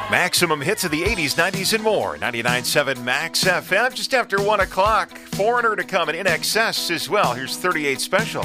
Maximum hits of the 80s, 90s, and more. 99.7 Max FM. Just after 1 o'clock. Foreigner to come and In Excess as well. Here's 38 Special.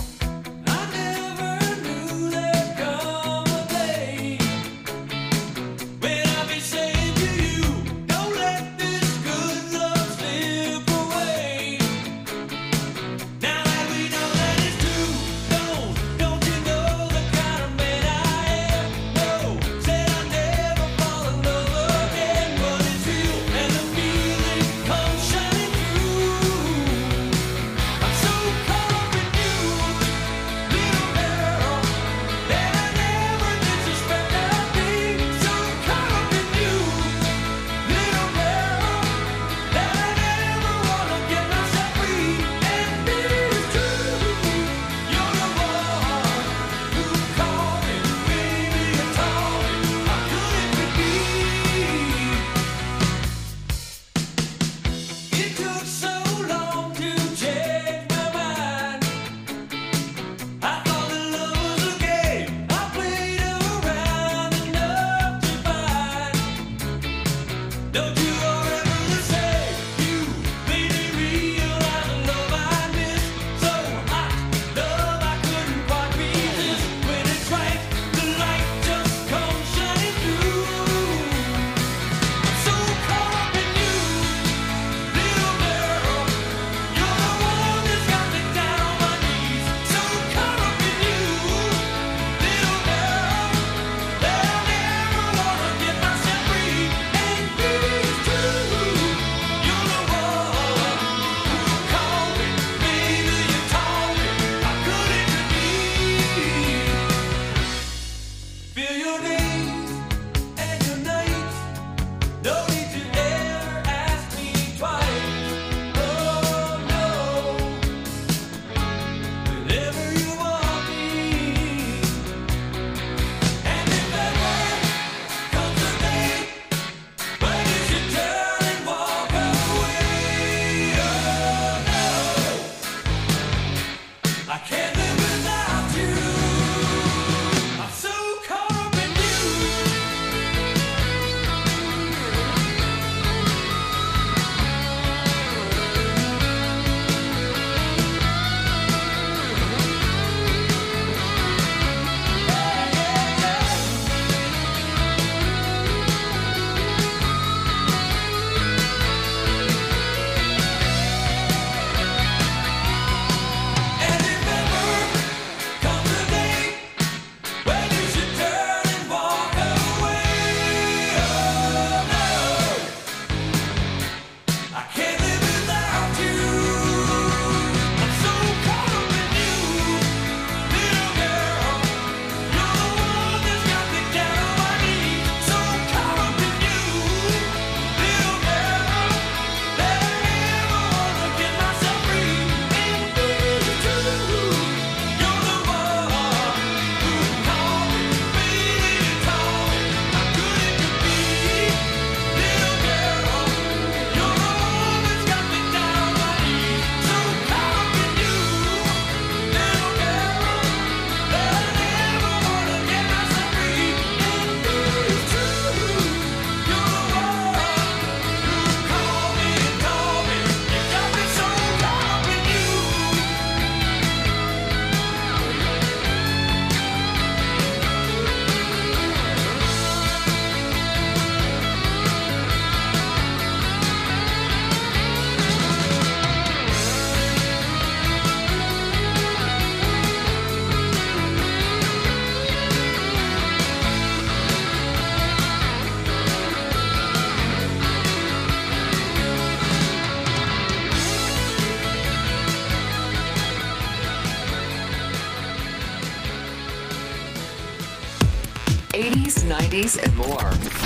'80s, '90s, and more.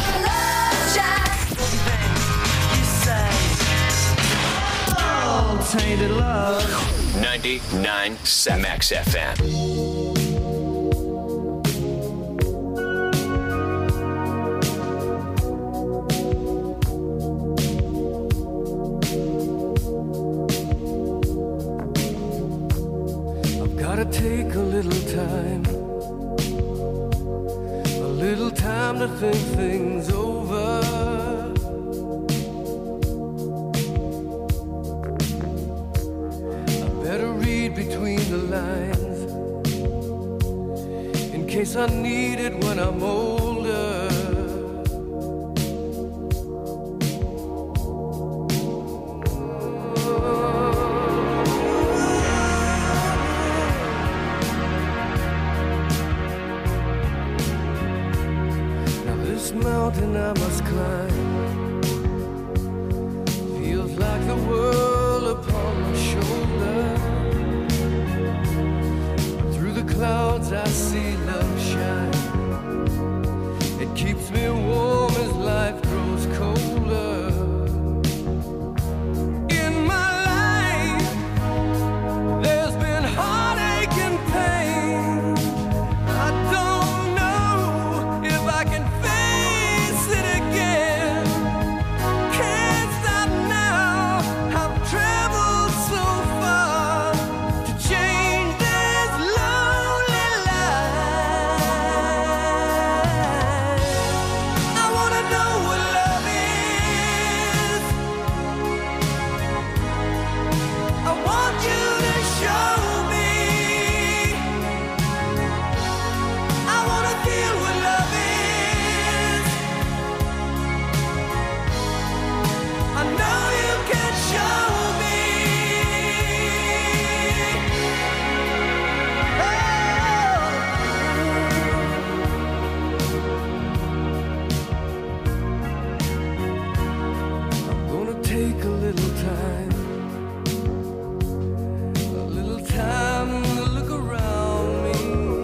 Love Shack. Oh, tainted love. 99.7 Max FM. Gotta take a little time to think things over. place I need it when I'm older. Now this mountain I must climb feels like the world upon my shoulder. Through the clouds I see love shine. It keeps me warm as life grows colder. In my life there's been heartache and pain. I don't know if I can face it again. Can't stop now. I've traveled so far to change this lonely life. I wanna know what love is. I want you to show me. I wanna feel what love is. I know you can show me. I'm gonna take a little time to look around me.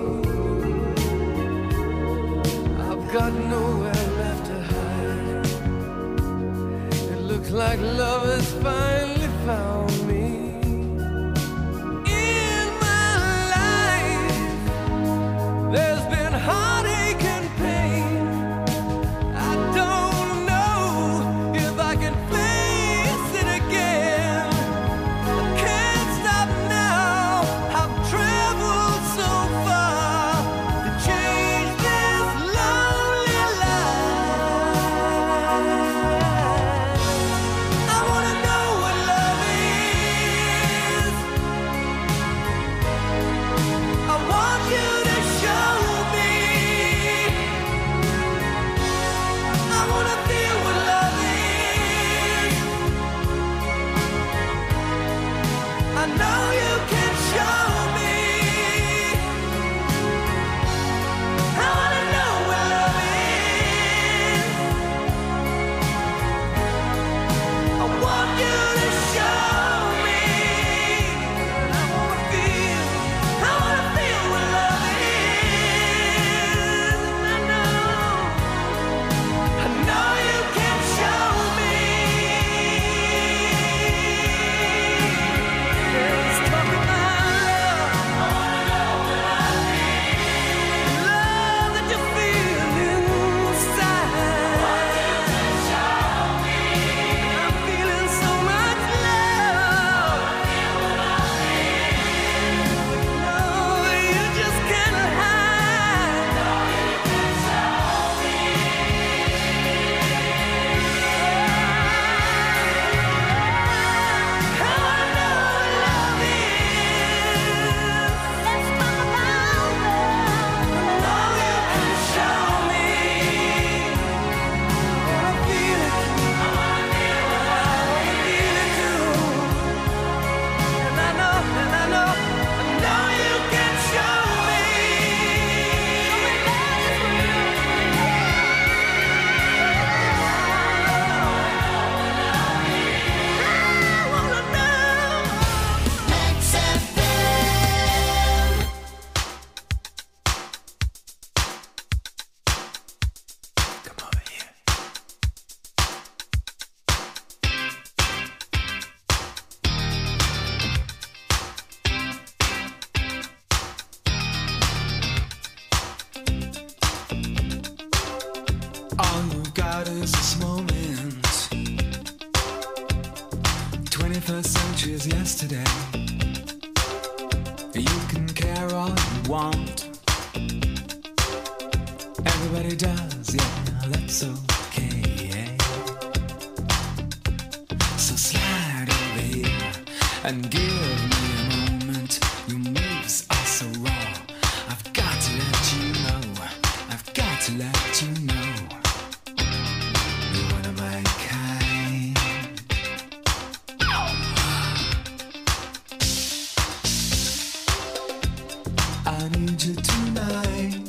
I've got nowhere left to hide. It looks like love has finally found me. In my life, there's been heartache and pain. I don't know if I can face it again. I can't stop now. I've traveled so far to change this lonely life. I wanna know what love is. I want you to show me. I wanna feel what love is. I know you can show me. I wanna know what love is. I want you to show me. I wanna feel what love is. I know you can show me. Let's talk about love. Love that you feel inside. I'm feeling so much love. No, you just can't hide. I wanna know what love is. Let's talk about love. I know you can show me. I wanna feel it. I wanna feel it too. And I know you can show me. I wanna know. Max FM. Come over here. All you got is this moment. 21st century is yesterday. You can care all you want. Everybody does, yeah, that's okay. So slide over here and give me a moment. Your moves are so raw, I've got to let you know. let you know you're one of my kind. I need you tonight,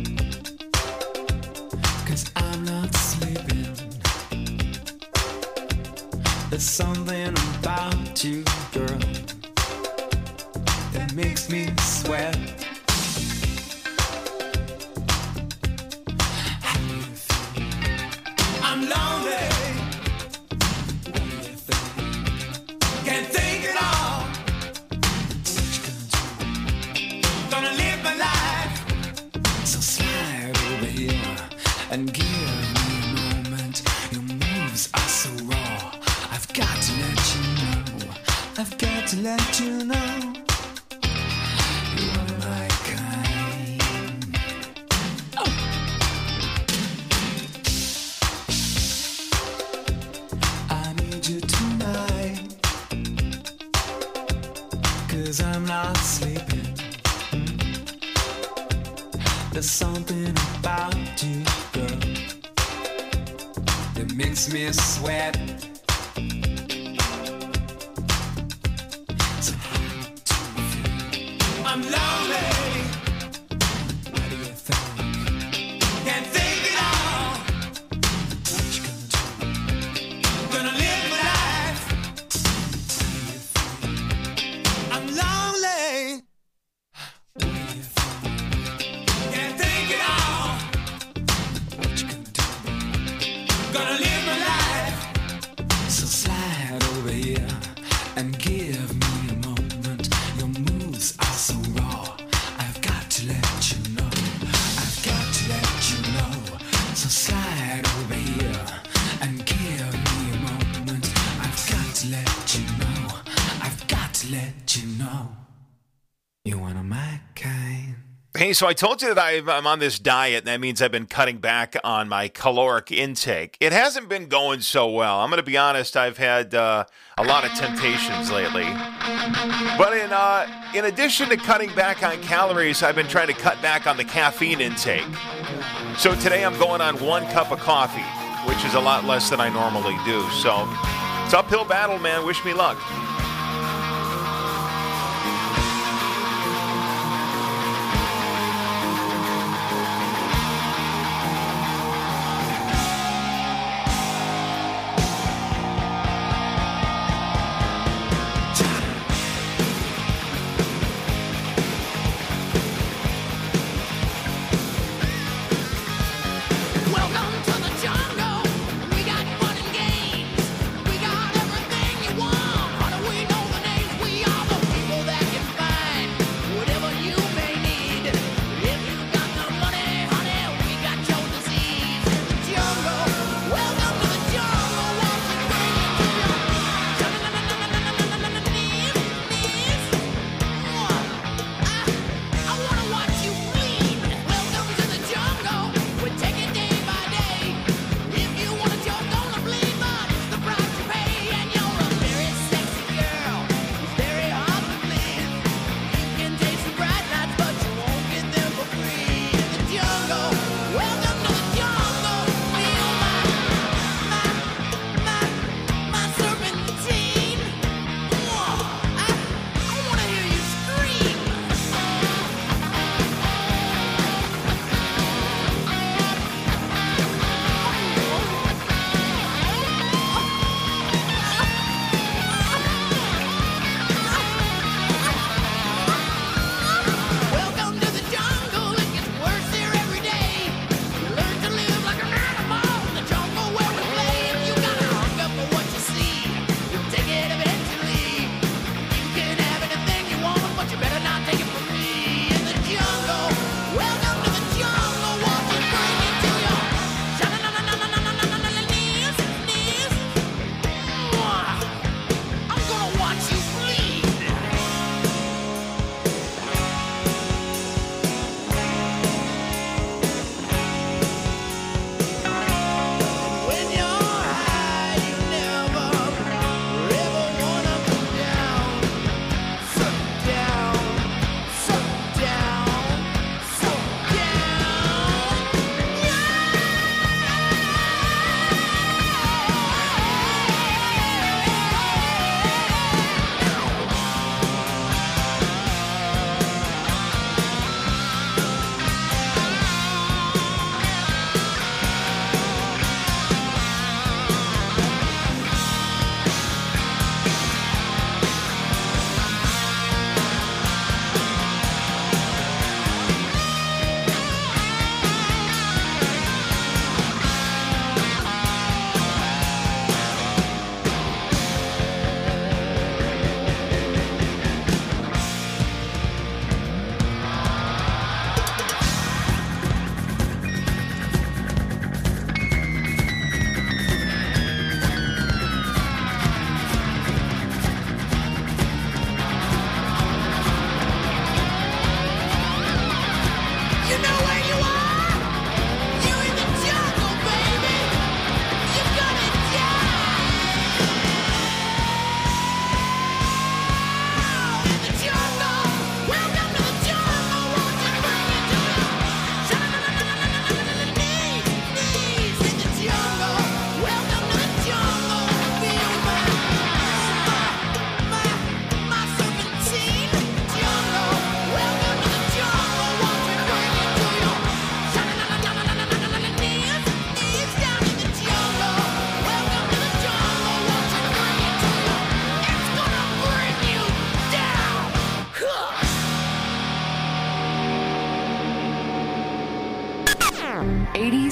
'cause I'm not sleeping. There's something about you, girl, that makes me sweat. How do you feel? I'm lonely. What do you think? Can't think at all. What you gonna do? Gonna live my life. So slide over here and give me a moment. Your moves are so raw. I've got to let you know. I've got to let you know. You're one of my kind. Oh. I need you tonight, 'cause I'm not sleeping. There's something about you, girl, that makes me sweat. So how do you feel? I'm lonely. What do you think? Can't think at all. What you gonna do? Gonna live my life. How do you feel? I'm lonely. What do you think? Can't think at all. What you gonna do? Gonna live my life. So slide over here and give me a moment. Your moves are so raw. I've got to let you know. I've got to let you know. So slide over here and give me a moment. I've got to let you know. I've got to let you know. You're one of my kind. Hey, so I told you that I'm on this diet, and that means I've been cutting back on my caloric intake. It hasn't been going so well. I'm going to be honest, I've had a lot of temptations lately. But in addition to cutting back on calories, I've been trying to cut back on the caffeine intake. So today I'm going on 1 cup of coffee, which is a lot less than I normally do. So it's an uphill battle, man. Wish me luck. Welcome to the jungle. We got fun and games. We got everything you want.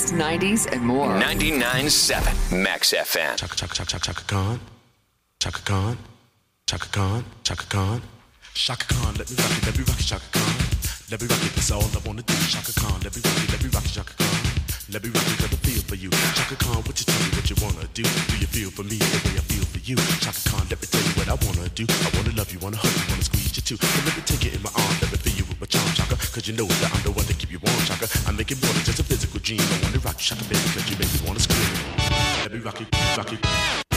80s, 90s, and more. 99.7 Max FM. Chaka Khan, Chaka Khan, Chaka Khan, Chaka Khan, Chaka Khan, let me rock it, Chaka Khan, let me rock it, that's all I wanna do, Chaka Khan, let me rock it, Chaka Khan, let me rock it, got a feel for you, Chaka Khan, what you tell me what you wanna do you feel for me the way I feel for you, Chaka Khan, let me tell you what I wanna do, I wanna love you, wanna hug you, wanna squeeze you too, so let me take it in my arms, let me feel you with my charm, Chaka, cause you know that I'm the one to keep you warm, Chaka, I make it more than just a physical dream, I wanna rock you, Chaka, baby, cause you make me wanna scream, let me rock it, rock it.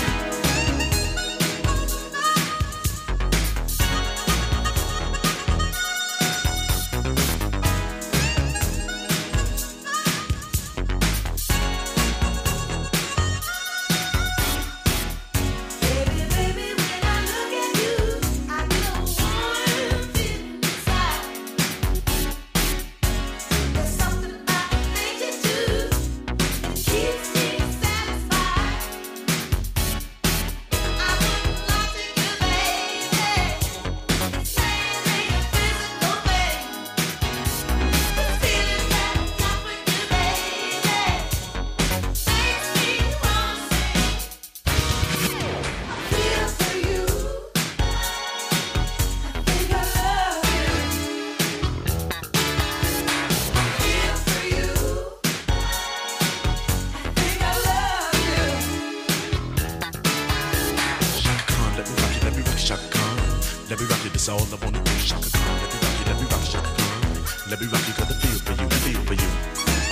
Keeps me satisfied. Let me rock you, that's all I wanna do. Shaka Khan, let me rock you, Shaka Khan. Let me rock you, got the feel for you, feel for you.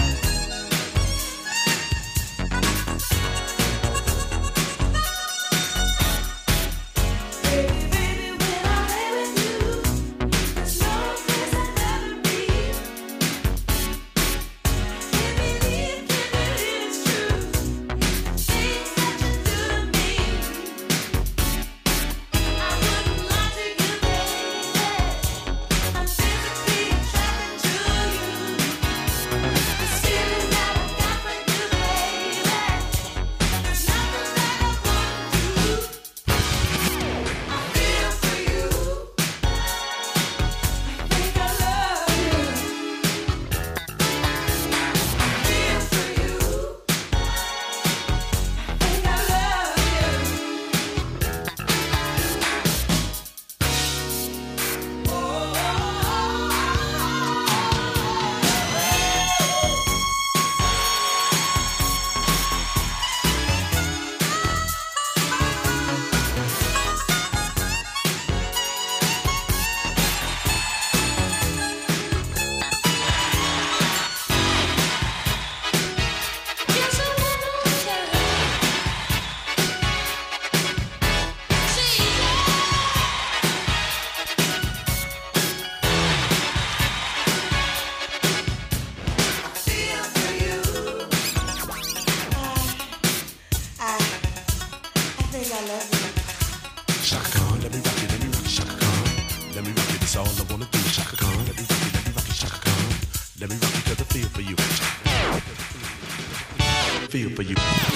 Feel for you.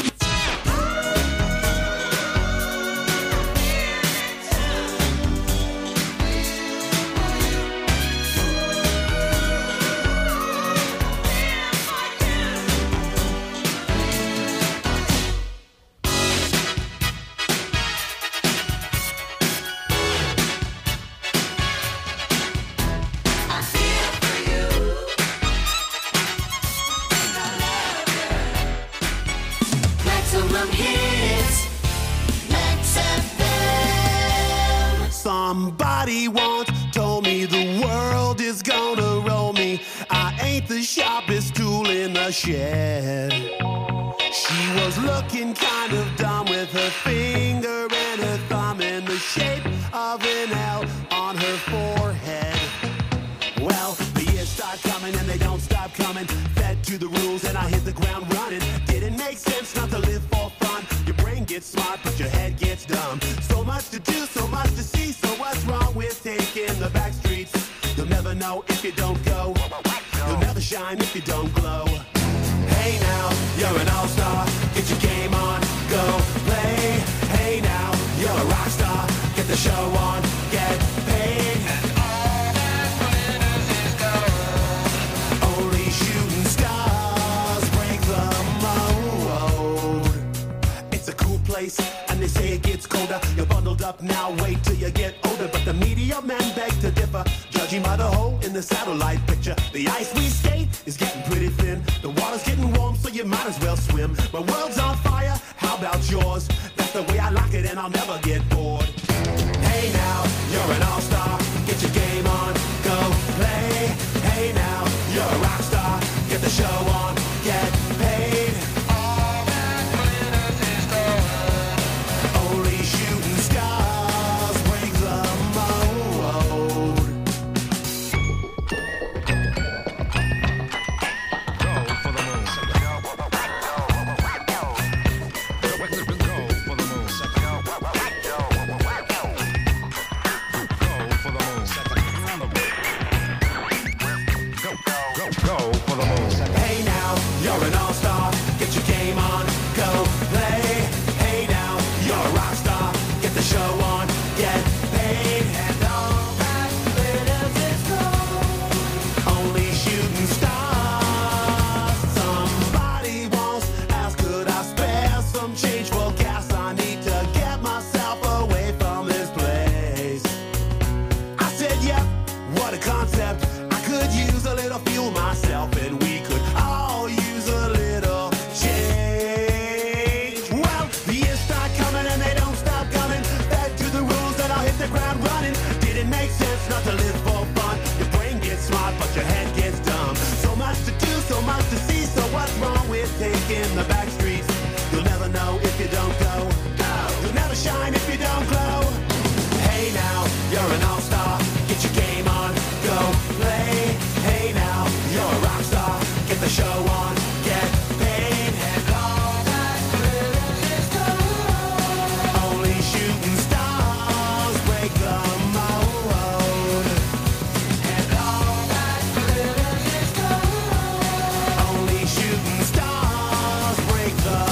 Somebody once told me the world is gonna roll me. I ain't the sharpest tool in the shed. She was looking kind of dumb with her finger and her thumb in the shape of an L on her forehead. Well, the years start coming and they don't stop coming. Fed to the rules and I hit the ground running. Didn't make sense not to live for fun. Your brain gets smart but your head gets dumb. So much to do, so much to see. So what's wrong with taking the back streets? You'll never know if you don't go. You'll never shine if you don't glow. Hey now, you're an all-star. Get your game on, go play. Hey now, you're a rock star. Get the show on, get paid. And all that glitters is gold. Only shooting stars break the place, and they say it gets colder. You're bundled up now, wait till you get older. But the media men beg to differ, judging by the hole in the satellite picture. The ice we skate is getting pretty thin. The water's getting warm, so you might as well swim. My world's on fire, how about yours? That's the way I like it, and I'll never get bored. Hey now, you're an all-star. Get your game on, go play. Hey now, you're a rock star. Get the show on, get paid. All that glitters is gold. Only shooting stars break the mold. Go for the moon. Go for the moon. Hey now, you're an all-star. Get your game on, go play. Hey now, you're a rock star. Get the show on, get paid. And all that glitters is gold. Only shooting stars. Somebody once asked, could I spare some change for gas? I need to get myself away from this place. I said, yep, what a concept. I could use a little fuel myself, and we could all use a little change. Well, the years start coming and they don't stop coming. Back to the rules and I'll hit the ground running. Didn't make sense not to live for fun. Your brain gets smart, but your head gets dumb. So much to do, so much to see. So what's wrong with taking the back streets? You'll never know if you don't go. You'll never shine if you don't glow. Hey now, you're an all-star. Get your game on, go play. Hey now, you're a rock star. Get the show on, get paid. And all that glitters is gold. Only shooting stars break the mold. And all that glitters is gold. Only shooting stars break the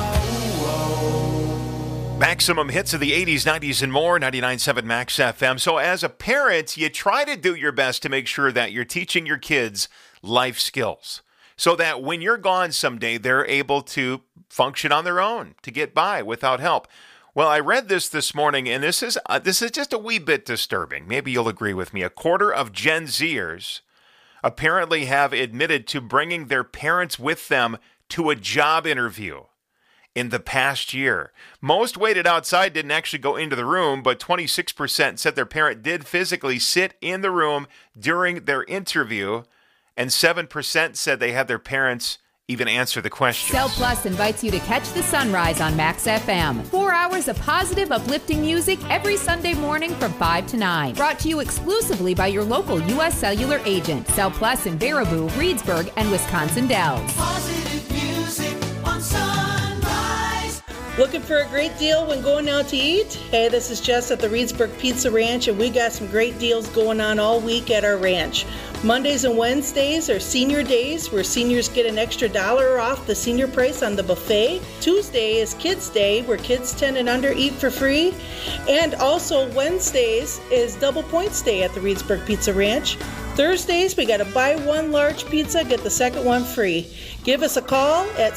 mold. Maximum hits of the 80s, 90s, and more, 99.7 Max FM. So as a parent, you try to do your best to make sure that you're teaching your kids life skills so that when you're gone someday, they're able to function on their own, to get by without help. Well, I read this morning, and this is just a wee bit disturbing. Maybe you'll agree with me. A quarter of Gen Zers apparently have admitted to bringing their parents with them to a job interview in the past year. Most waited outside, didn't actually go into the room, but 26% said their parent did physically sit in the room during their interview, and 7% said they had their parents even answer the question. Cell Plus invites you to catch the sunrise on Max FM. 4 hours of positive, uplifting music every Sunday morning from 5 to 9. Brought to you exclusively by your local U.S. Cellular agent. Cell Plus in Baraboo, Reedsburg, and Wisconsin Dells. Positive music on Sunrise. Looking for a great deal when going out to eat? Hey, this is Jess at the Reedsburg Pizza Ranch, and we got some great deals going on all week at our ranch. Mondays and Wednesdays are senior days, where seniors get an extra $1 off the senior price on the buffet. Tuesday is Kids Day, where kids 10 and under eat for free. And also Wednesdays is Double Points Day at the Reedsburg Pizza Ranch. Thursdays, we got a buy one large pizza, get the second one free. Give us a call at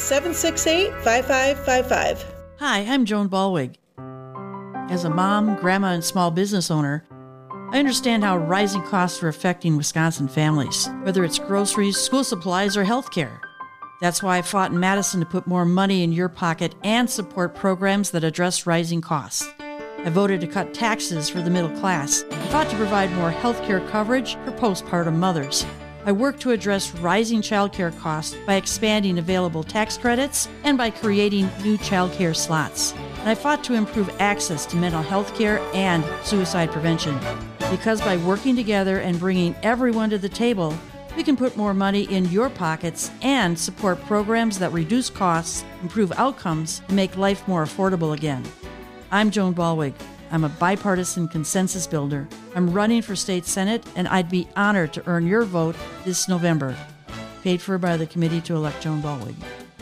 768-5555. Hi, I'm Joan Ballwig. As a mom, grandma, and small business owner, I understand how rising costs are affecting Wisconsin families, whether it's groceries, school supplies, or healthcare. That's why I fought in Madison to put more money in your pocket and support programs that address rising costs. I voted to cut taxes for the middle class. I fought to provide more healthcare coverage for postpartum mothers. I worked to address rising childcare costs by expanding available tax credits and by creating new childcare slots. And I fought to improve access to mental health care and suicide prevention. Because by working together and bringing everyone to the table, we can put more money in your pockets and support programs that reduce costs, improve outcomes, and make life more affordable again. I'm Joan Ballwig. I'm a bipartisan consensus builder. I'm running for state senate, and I'd be honored to earn your vote this November. Paid for by the Committee to Elect Joan Ballwig.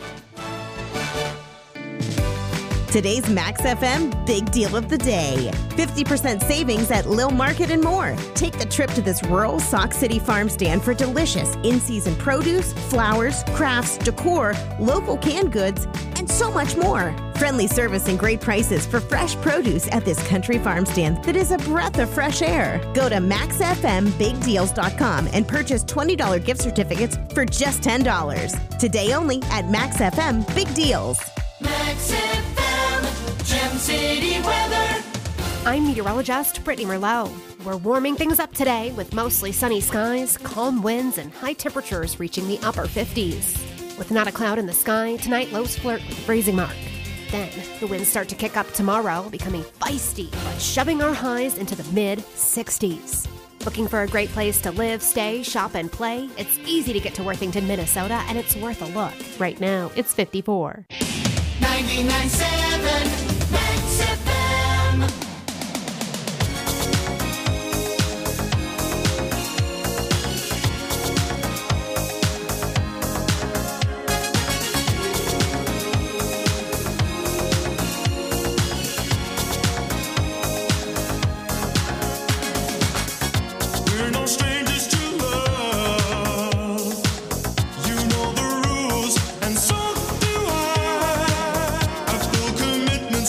Today's Max FM Big Deal of the Day. 50% savings at Lil Market and more. Take the trip to this rural Sauk City farm stand for delicious in-season produce, flowers, crafts, decor, local canned goods, and so much more. Friendly service and great prices for fresh produce at this country farm stand that is a breath of fresh air. Go to maxfmbigdeals.com and purchase $20 gift certificates for just $10. Today only at Max FM Big Deals. Max FM, Gem City weather. I'm meteorologist Brittany Merlot. We're warming things up today with mostly sunny skies, calm winds, and high temperatures reaching the upper 50s. With not a cloud in the sky, tonight lows flirt with the freezing mark. Then, the winds start to kick up tomorrow, becoming feisty, but shoving our highs into the mid-60s. Looking for a great place to live, stay, shop, and play? It's easy to get to Worthington, Minnesota, and it's worth a look. Right now, it's 54. 99.7 Max FM. We're no strangers to love. You know the rules, and so do I. A full commitment.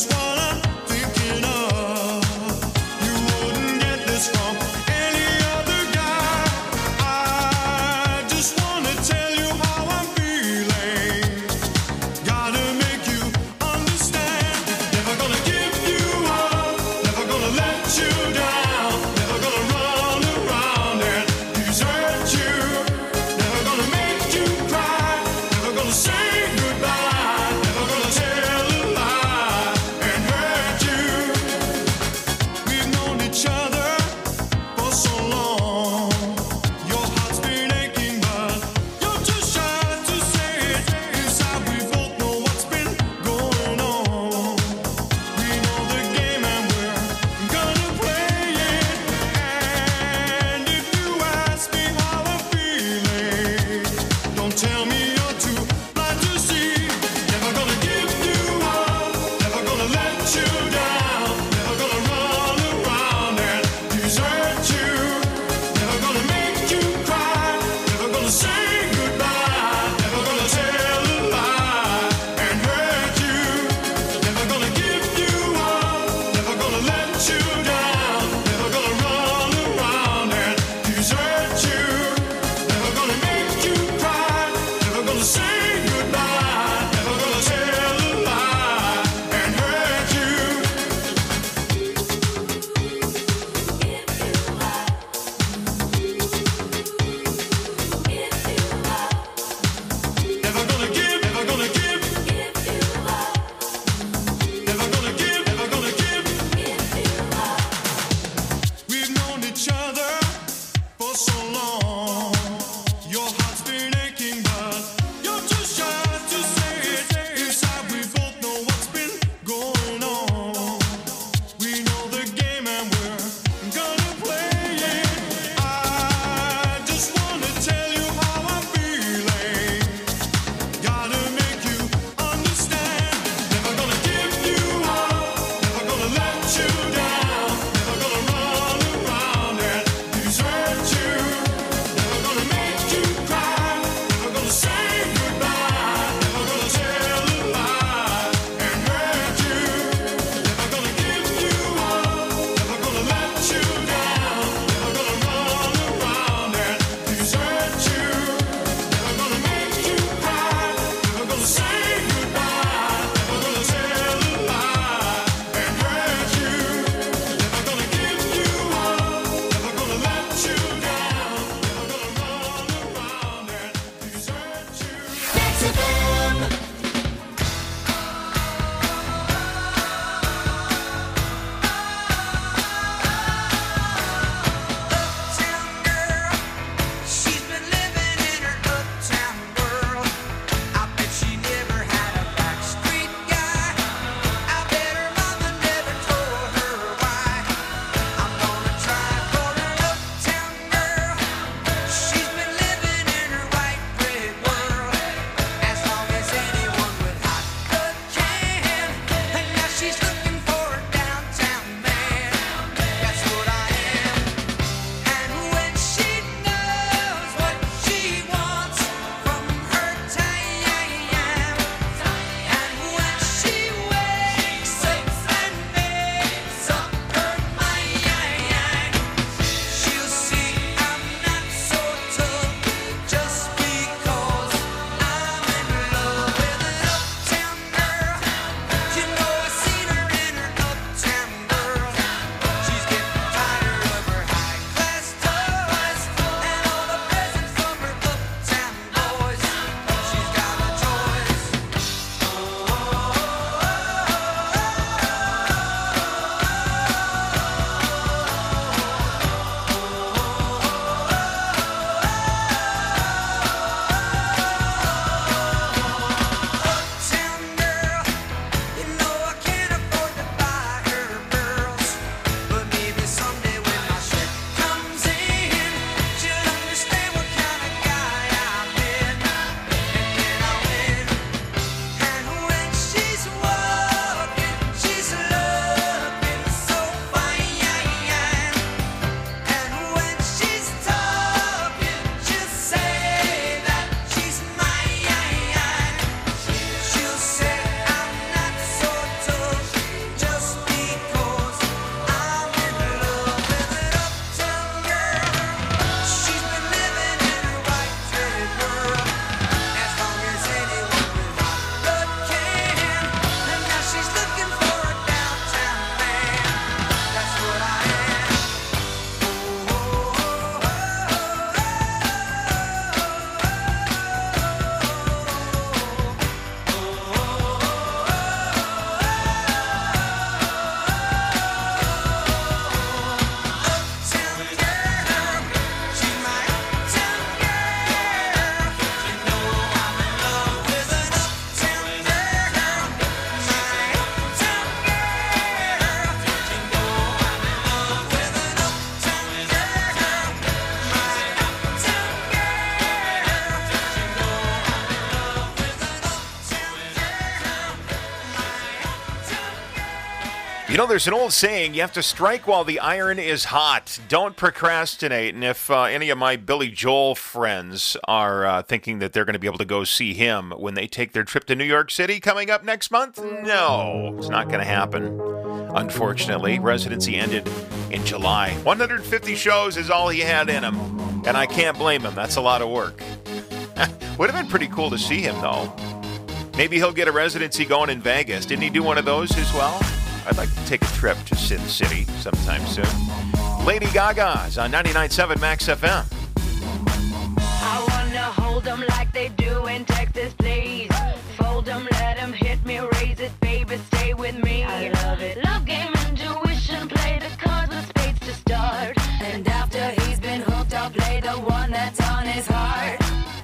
You know, there's an old saying, you have to strike while the iron is hot. Don't procrastinate. And if any of my Billy Joel friends are thinking that they're going to be able to go see him when they take their trip to New York City coming up next month, no, it's not going to happen. Unfortunately, residency ended in July. 150 shows is all he had in him, and I can't blame him. That's a lot of work. Would have been pretty cool to see him, though. Maybe he'll get a residency going in Vegas. Didn't he do one of those as well? I'd like to take a trip to Sin City sometime soon. Lady Gaga's on 99.7 Max FM. I wanna hold them like they do in Texas, please. Fold them, let them hit me, raise it, baby, stay with me. I love it. Love game, intuition, play the cards with spades to start. And after he's been hooked, I'll play the one that's on his heart.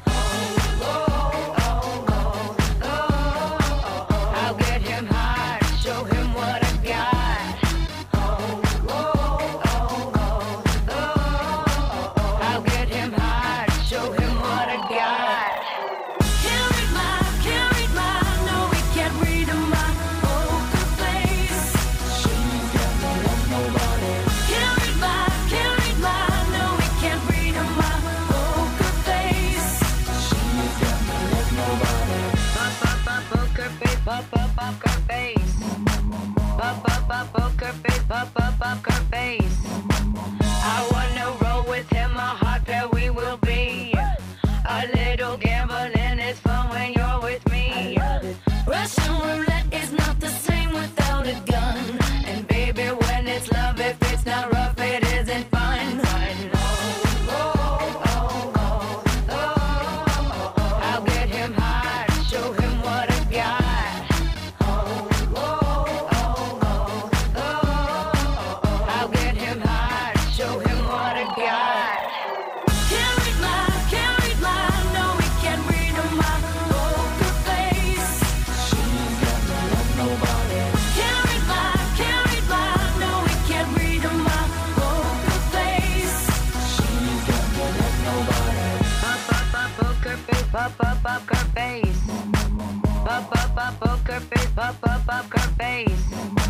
I'll get him hard, show him what I got. I'll get him hard, show him what I got. Can't read my, no, we can't read my poker face. She's got no love, nobody. Can't read my, no, we can't read my poker face. She's got no love, nobody. Poker face, poker face. Poker face, poker face. I wanna roll with him, a hot pair we will be. A little gambling is fun when you're with me. Russian roulette is not the same without a gun. And baby, when it's love, if it's not rough, it isn't fun. I'll get him hard, show him what I got. I'll get him hard, show him what I got. Can't read my, no, we can't read my poker face. She's got no love, nobody. Can't read my, no, we can't read my poker face. She's got no love, nobody. Poker face, poker face. Poker face, poker face.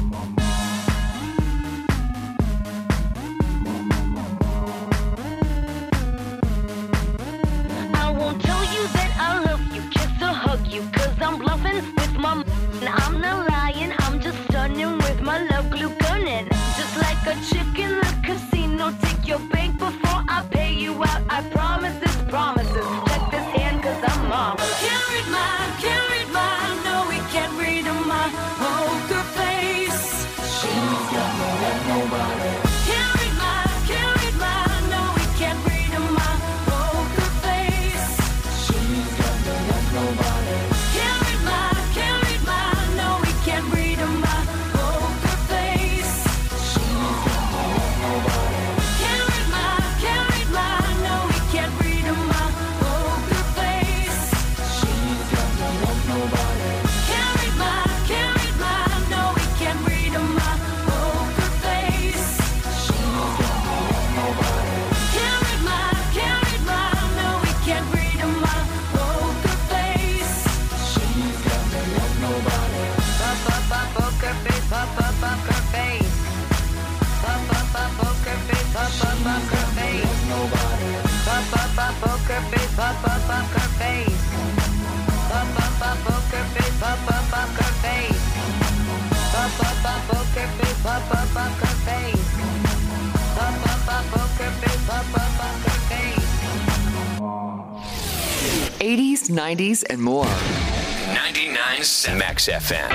I won't tell you that I love you, kiss or hug you, 'cause I'm bluffing with my I'm not lying, I'm just stunning with my love glue gunning. Just like a chick in the casino, take your bank before I pay you out. I promise this promises. Check this hand 'cause I'm marvelous. Can't read my, no, we can't read my poker face. She's got no love, nobody. Can't read my, no, we can't read my poker face. She's got no love, nobody. Can't read my, no, we can't read my poker face. She's got no love, nobody. Can't read my, no, we can't read my poker face. She's got no love, nobody. Can't read my, no, we can't read my poker face. She's got no love, nobody. Can't read my, no, we can't read my poker face. She's got no love, nobody. Poker face, poker face. Poker face, poker face. Nobody. Poker face, poker face. Poker face, poker face. Poker face, poker face. Poker face, poker face. 80s, 90s, and more. 99.7 Max FM.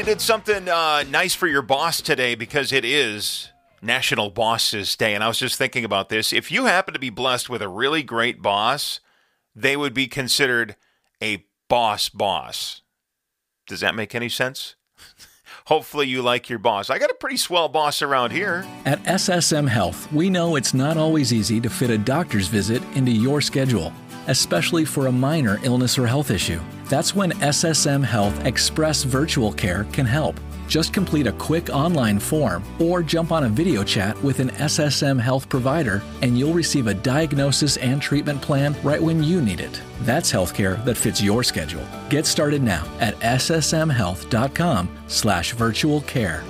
did something nice for your boss today because it is National Bosses Day. And I was just thinking about this. If you happen to be blessed with a really great boss, they would be considered a boss. Does that make any sense? Hopefully you like your boss. I got a pretty swell boss around here. At SSM Health, we know it's not always easy to fit a doctor's visit into your schedule, especially for a minor illness or health issue. That's when SSM Health Express Virtual Care can help. Just complete a quick online form or jump on a video chat with an SSM Health provider and you'll receive a diagnosis and treatment plan right when you need it. That's healthcare that fits your schedule. Get started now at ssmhealth.com/virtual care.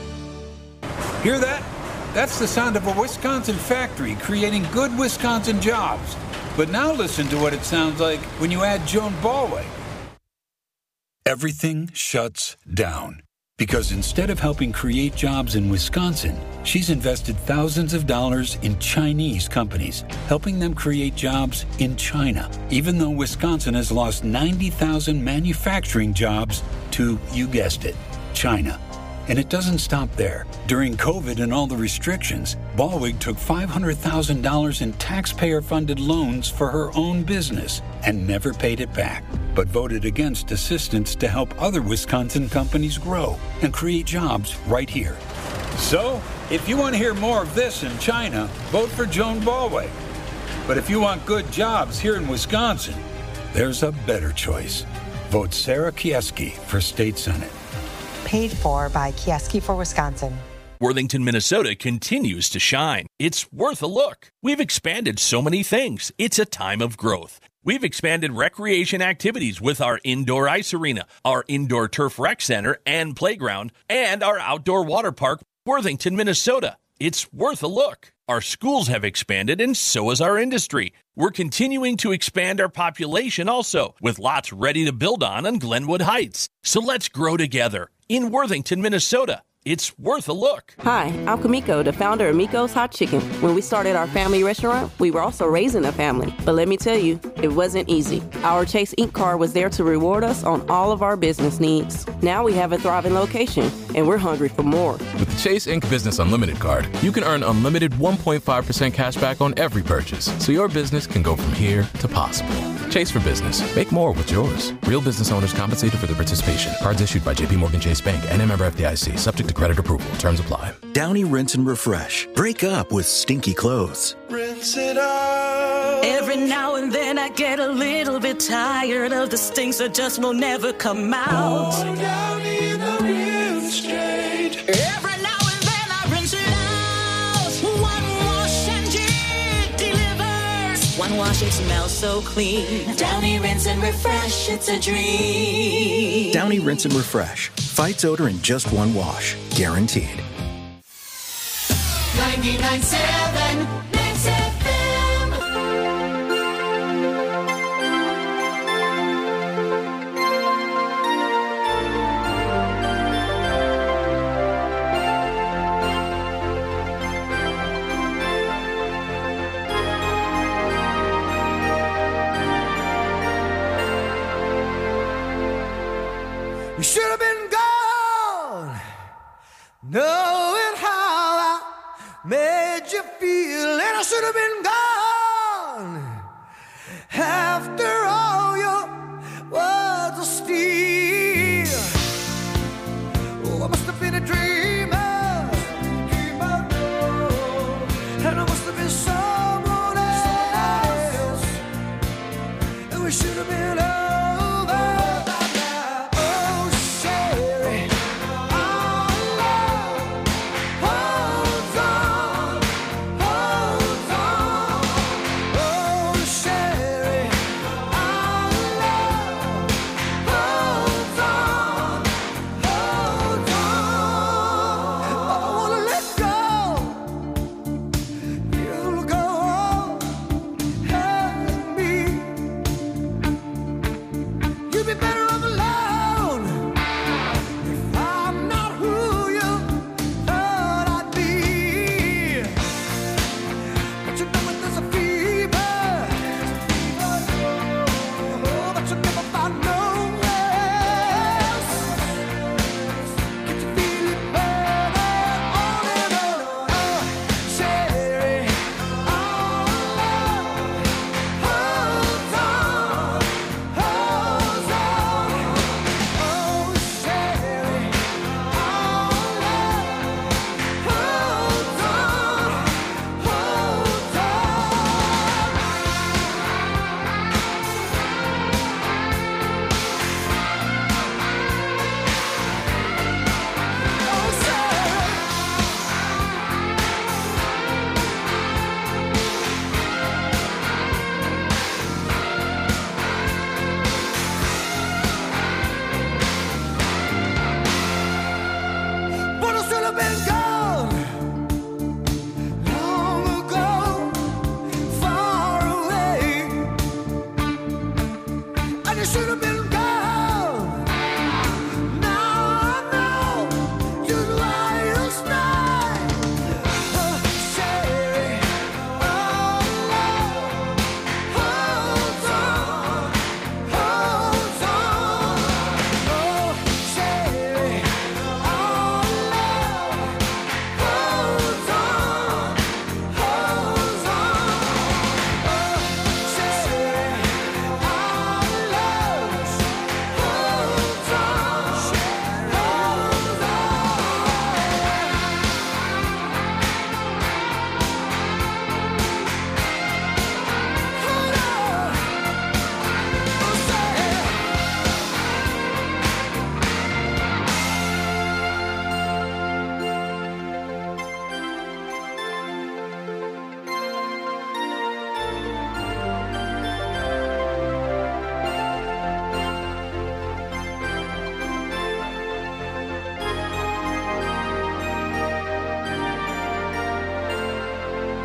Hear that? That's the sound of a Wisconsin factory creating good Wisconsin jobs. But now listen to what it sounds like when you add Joan Ballweg. Everything shuts down. Because instead of helping create jobs in Wisconsin, she's invested thousands of dollars in Chinese companies, helping them create jobs in China, even though Wisconsin has lost 90,000 manufacturing jobs to, you guessed it, China. And it doesn't stop there. During COVID and all the restrictions, Ballweg took $500,000 in taxpayer-funded loans for her own business and never paid it back, but voted against assistance to help other Wisconsin companies grow and create jobs right here. So, if you want to hear more of this in China, vote for Joan Ballweg. But if you want good jobs here in Wisconsin, there's a better choice. Vote Sarah Kieski for State Senate. Paid for by Kieski for Wisconsin. Worthington, Minnesota continues to shine. It's worth a look. We've expanded so many things. It's a time of growth. We've expanded recreation activities with our indoor ice arena, our indoor turf rec center and playground, and our outdoor water park, Worthington, Minnesota. It's worth a look. Our schools have expanded and so has our industry. We're continuing to expand our population also, with lots ready to build on Glenwood Heights. So let's grow together in Worthington, Minnesota. It's worth a look. Hi, I'm Kamiko, the founder of Miko's Hot Chicken. When we started our family restaurant, we were also raising a family. But let me tell you, it wasn't easy. Our Chase Inc. card was there to reward us on all of our business needs. Now we have a thriving location, and we're hungry for more. With the Chase Inc. Business Unlimited card, you can earn unlimited 1.5% cash back on every purchase, so your business can go from here to possible. Chase for business. Make more with yours. Real business owners compensated for their participation. Cards issued by JPMorgan Chase Bank and a member FDIC. Subject to credit approval. Terms apply. Downy Rinse and Refresh. Break up with stinky clothes. Rinse it out. Every now and then I get a little bit tired of the stinks that just will never come out. Oh, Downy in the rinse straight. Every now and then I rinse it out. One wash and it delivers. One wash, it smells so clean. Downy Rinse and Refresh, it's a dream. Downy Rinse and Refresh. Fights odor in just one wash. Guaranteed. 99.7 Max FM. You should have been gone, knowing how I made you feel, and I should have been gone after all your words of steel. Oh, I must have been a dreamer, no, and I must have been someone else, and we should have been over.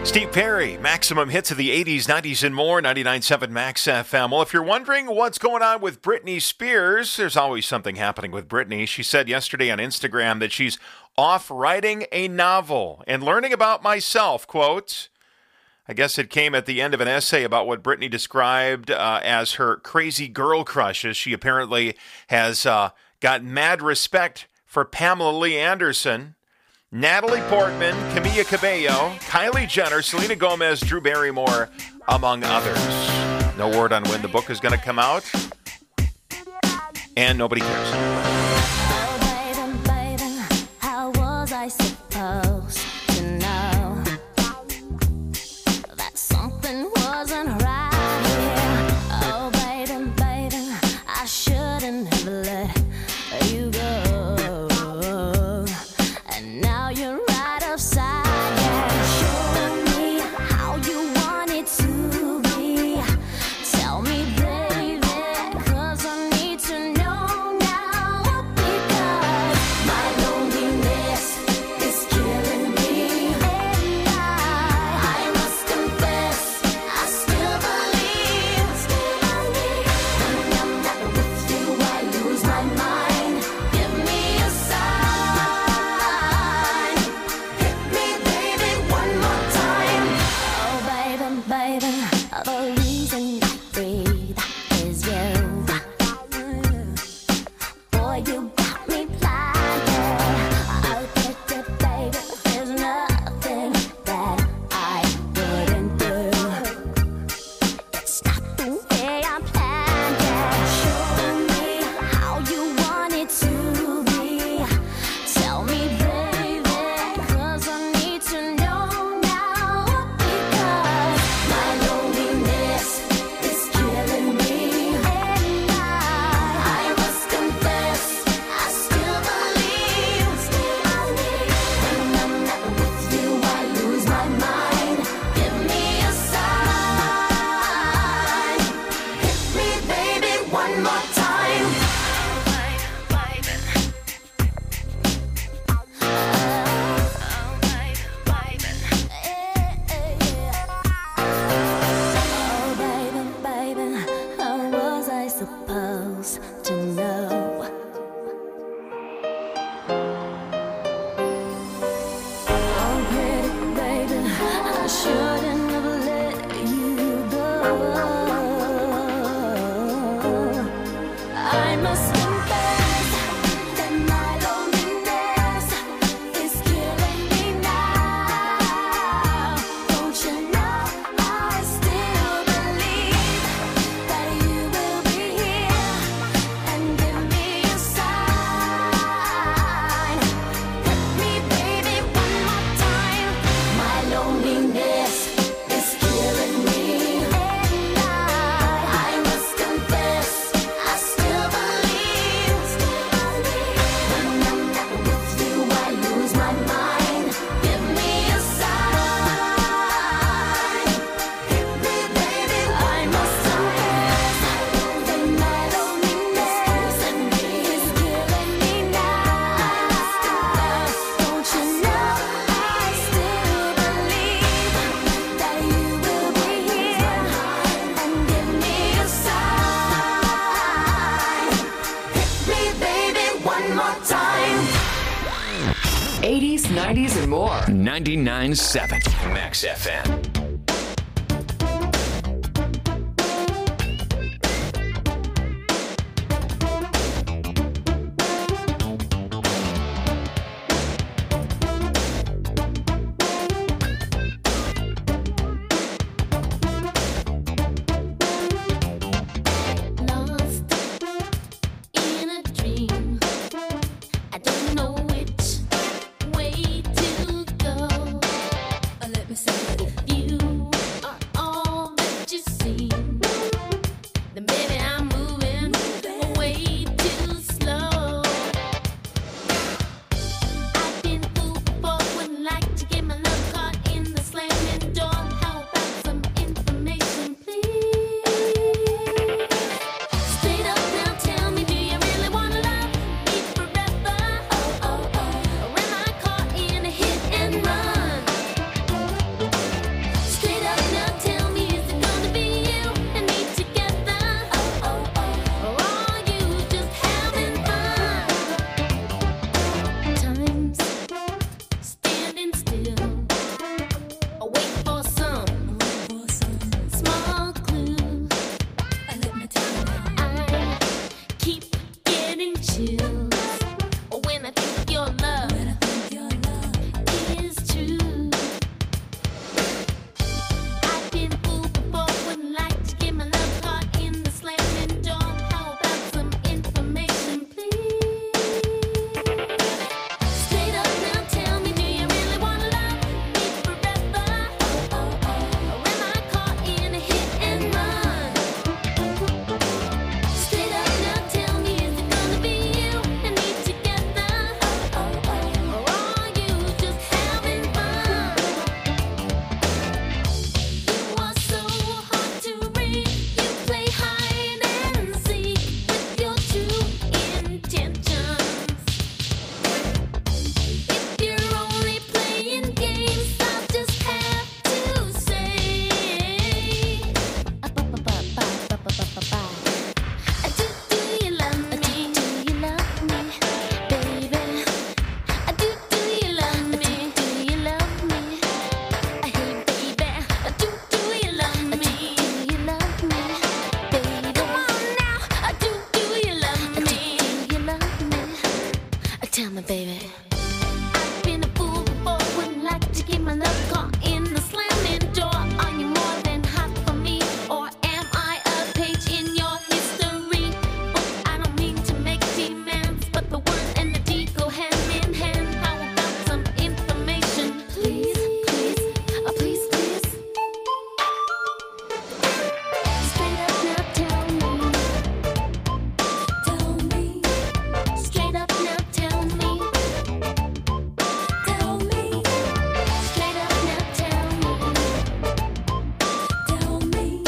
Steve Perry, maximum hits of the 80s, 90s, and more, 99.7 Max FM. Well, if you're wondering what's going on with Britney Spears, there's always something happening with Britney. She said yesterday on Instagram that she's off writing a novel and learning about myself, quote. I guess it came at the end of an essay about what Britney described as her crazy girl crushes. She apparently has got mad respect for Pamela Lee Anderson, Natalie Portman, Camila Cabello, Kylie Jenner, Selena Gomez, Drew Barrymore, among others. No word on when the book is going to come out, and nobody cares. Oh, baby, baby, how was I supposed to know that something wasn't right here? Oh, baby, baby, I shouldn't have let you go. And now you're right upside down. Show me how you want it to be. Tell me, baby, 'cause I need to know now. Because my loneliness is killing me. And I must confess, I still believe. When I'm not with you, I lose my mind. Give me a sign. Hit me, baby, one more time. Oh, baby, baby, the reason I breathe is you. Boy, you got me blinded. Oh, baby, there's nothing that I wouldn't do. It's not the way I planned it. Show me how you want it to be. Tell me, baby, 'cause I need to know now. Because my loneliness is killing me. And I must confess, I still believe. When I'm not with you, I lose my mind. Give me a sign. Hit me, baby, one more time. Oh, baby, baby, how was I supposed to know? Oh, pretty baby, I shouldn't have let you go. I must confess that my loneliness is killing me now. Don't you know I still believe that you will be here and give me a sign. Hit me, baby, one more time. My loneliness is killing me. And I must confess, I still believe. When I'm not with you, I lose my mind. Give me a sign. Hit me, baby, I must confess that my loneliness is killing me now. Don't you know I still believe that you will be here and give me a sign. Hit me, baby, one more time. 80s, 90s, and more. 99.7 Max FM.